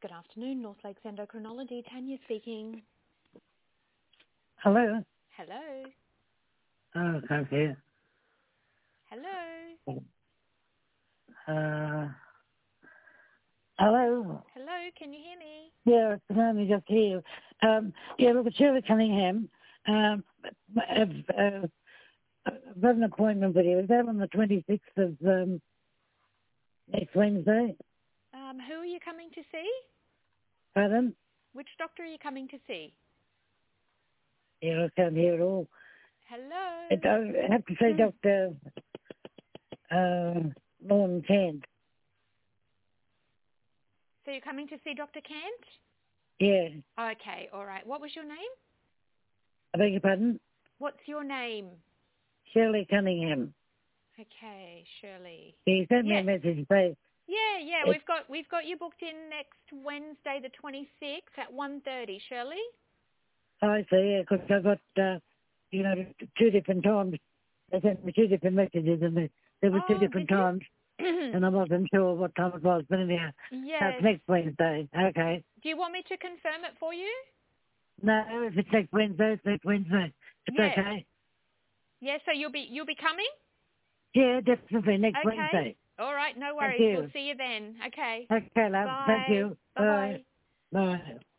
Good afternoon, North Lakes Endocrinology. Tanya speaking. Hello. Hello. Oh, can't hear. Hello. Hello. Hello, can you hear me? Yeah, I can only just hear you. Yeah, look, it's Shirley Cunningham. I've got an appointment with you. Is that on the 26th of next Wednesday? Who are you coming to see? Pardon? Which doctor are you coming to see? Yeah, I can't hear at all. Hello. I have to say Dr. Norman Kent. So you're coming to see Dr. Kent? Yeah. Okay, all right. What was your name? I beg your pardon? What's your name? Shirley Cunningham. Okay, Shirley. He sent me a Yes. message saying Yeah. We've got you booked in next Wednesday, the 26th at 1:30. Shirley. I see, yeah, because I got, two different times. They sent me two different messages and there were two Oh, different did you? times and I wasn't sure what time it was. But anyhow, that's Yes. next Wednesday. Okay. Do you want me to confirm it for you? No, if it's next Wednesday, it's next Wednesday. It's Yes. okay. Yeah, so you'll be coming? Yeah, definitely next Okay. Wednesday. All right, no Thank worries. We'll you. see you then. Okay. Okay, love. Thank Bye. you. Bye. Bye-bye. Bye.